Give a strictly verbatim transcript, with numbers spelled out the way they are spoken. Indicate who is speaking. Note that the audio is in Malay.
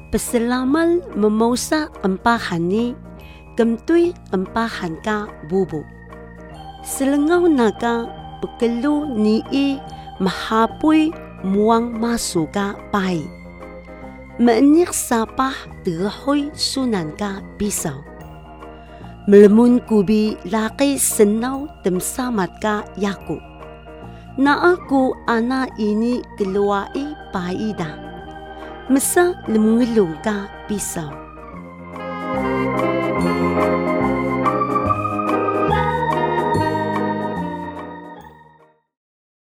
Speaker 1: Pasalamal memausa empahan ni, kemtui empahan ka bubu. Selengaw naga pekelu ni i mahapui muang masuk ka pai. Meenik sapah terhoy sunan ka pisau. Melemun kubi laki senau temsamat ka yaku. Na aku anak ini keluai paida. Mesa lemungelung ka pisau.